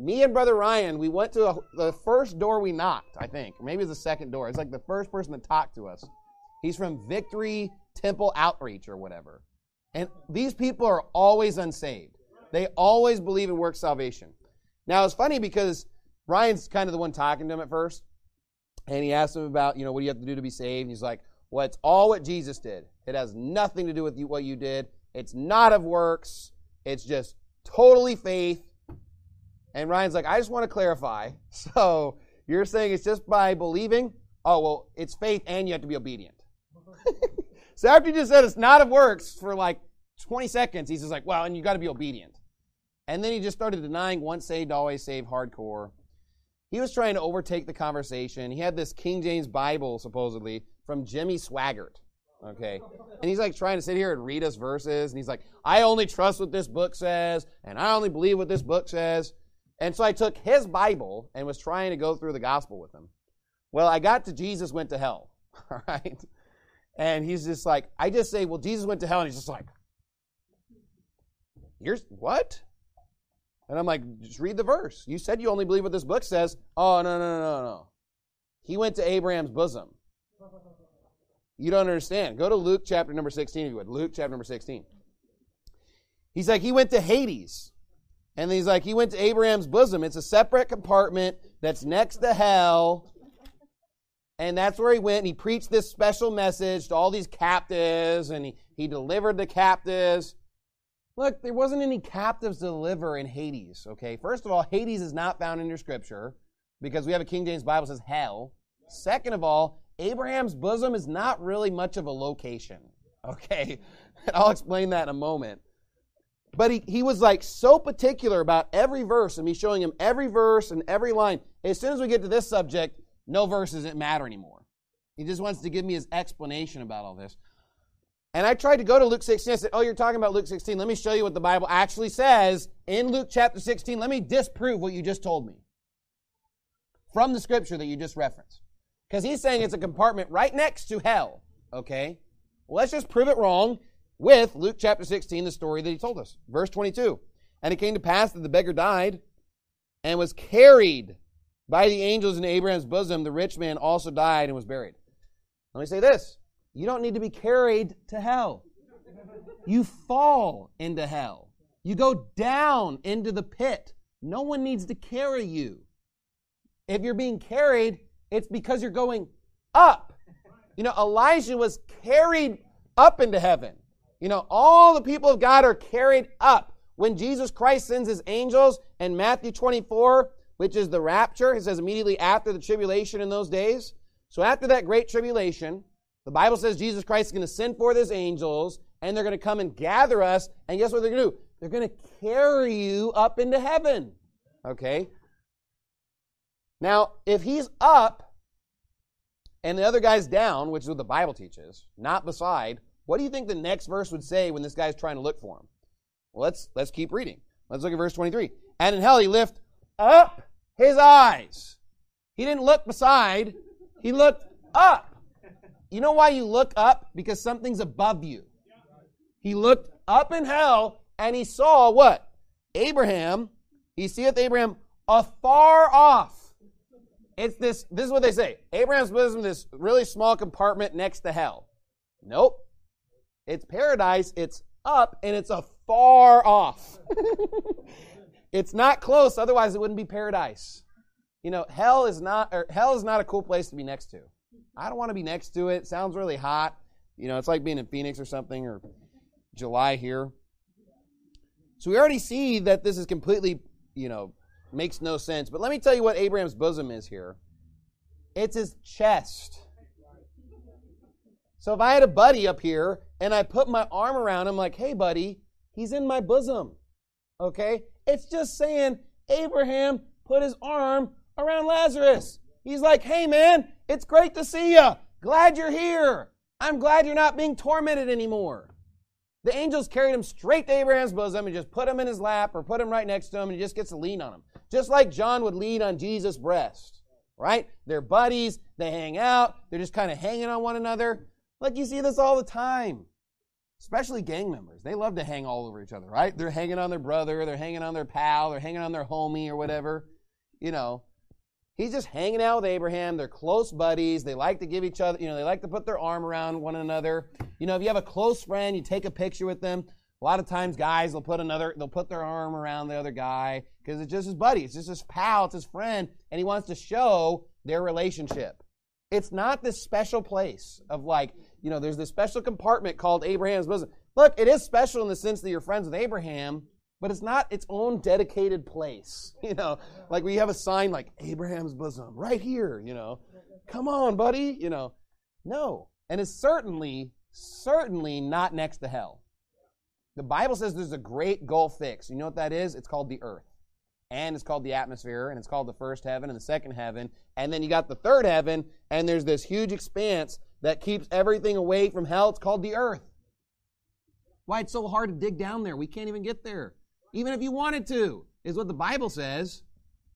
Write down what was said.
Me and Brother Ryan, we went to the first door we knocked, I think. Or maybe it was the second door. It's like the first person that talked to us. He's from Victory Temple Outreach or whatever. And these people are always unsaved. They always believe in work salvation. Now, it's funny because Ryan's kind of the one talking to him at first. And he asked him about, what do you have to do to be saved? And he's like, well, it's all what Jesus did. It has nothing to do with what you did. It's not of works. It's just totally faith. And Ryan's like, I just want to clarify. So you're saying it's just by believing? Oh, well, it's faith and you have to be obedient. So after you just said it's not of works for like 20 seconds, he's just like, well, and you got to be obedient. And then he just started denying once saved, always saved hardcore. He was trying to overtake the conversation. He had this King James Bible, supposedly, from Jimmy Swaggart. Okay. And he's like trying to sit here and read us verses. And he's like, I only trust what this book says. And I only believe what this book says. And so I took his Bible and was trying to go through the gospel with him. Well, I got to Jesus went to hell. All right. And he's just like, I just say, well, Jesus went to hell. And he's just like, you're what? And I'm like, just read the verse. You said you only believe what this book says. Oh, no. He went to Abraham's bosom. You don't understand. Go to Luke chapter number 16 if you would. Luke chapter number 16. He's like, he went to Hades. And he's like, he went to Abraham's bosom. It's a separate compartment that's next to hell. And that's where he went. And he preached this special message to all these captives. And he delivered the captives. Look, there wasn't any captives to deliver in Hades, okay? First of all, Hades is not found in your scripture because we have a King James Bible that says hell. Second of all, Abraham's bosom is not really much of a location, okay? And I'll explain that in a moment. But he was like so particular about every verse and me showing him every verse and every line. As soon as we get to this subject, no verses didn't matter anymore. He just wants to give me his explanation about all this. And I tried to go to Luke 16. I said, oh, you're talking about Luke 16. Let me show you what the Bible actually says in Luke chapter 16. Let me disprove what you just told me from the scripture that you just referenced. Because he's saying it's a compartment right next to hell. Okay? Well, let's just prove it wrong with Luke chapter 16, the story that he told us. Verse 22. And it came to pass that the beggar died and was carried by the angels into Abraham's bosom. The rich man also died and was buried. Let me say this. You don't need to be carried to hell. You fall into hell. You go down into the pit. No one needs to carry you. If you're being carried, it's because you're going up. Elijah was carried up into heaven. All the people of God are carried up. When Jesus Christ sends his angels in Matthew 24, which is the rapture, it says immediately after the tribulation in those days. So after that great tribulation, the Bible says Jesus Christ is going to send forth his angels, and they're going to come and gather us, and guess what they're going to do? They're going to carry you up into heaven. Okay? Now, if he's up, and the other guy's down, which is what the Bible teaches, not beside, what do you think the next verse would say when this guy's trying to look for him? Well, let's keep reading. Let's look at verse 23. And in hell he lift up his eyes. He didn't look beside, he looked up. You know why you look up? Because something's above you. He looked up in hell and he saw what? Abraham. He seeth Abraham afar off. This is what they say. Abraham's bosom, this really small compartment next to hell. Nope. It's paradise. It's up and it's afar off. It's not close. Otherwise it wouldn't be paradise. Hell is not a cool place to be next to. I don't want to be next to it. It sounds really hot. It's like being in Phoenix or something, or July here. So we already see that this is completely, makes no sense. But let me tell you what Abraham's bosom is here. It's his chest. So if I had a buddy up here and I put my arm around him like, hey, buddy, he's in my bosom. Okay? It's just saying Abraham put his arm around Lazarus. He's like, hey, man, it's great to see you. Glad you're here. I'm glad you're not being tormented anymore. The angels carried him straight to Abraham's bosom and just put him in his lap or put him right next to him and he just gets to lean on him. Just like John would lean on Jesus' breast, right? They're buddies. They hang out. They're just kind of hanging on one another. Like you see this all the time. Especially gang members. They love to hang all over each other, right? They're hanging on their brother, they're hanging on their pal, they're hanging on their homie or whatever. You know, he's just hanging out with Abraham. They're close buddies. They like to give each other, they like to put their arm around one another. If you have a close friend, you take a picture with them. A lot of times guys they'll put their arm around the other guy because it's just his buddy. It's just his pal. It's his friend. And he wants to show their relationship. It's not this special place of there's this special compartment called Abraham's bosom. Look, it is special in the sense that you're friends with Abraham, but it's not its own dedicated place. Like we have a sign like Abraham's bosom right here, Come on, buddy, No. And it's certainly not next to hell. The Bible says there's a great gulf fixed. You know what that is? It's called the earth. And it's called the atmosphere, and it's called the first heaven and the second heaven. And then you got the third heaven, and there's this huge expanse that keeps everything away from hell. It's called the earth. Why it's so hard to dig down there? We can't even get there. Even if you wanted to, is what the Bible says.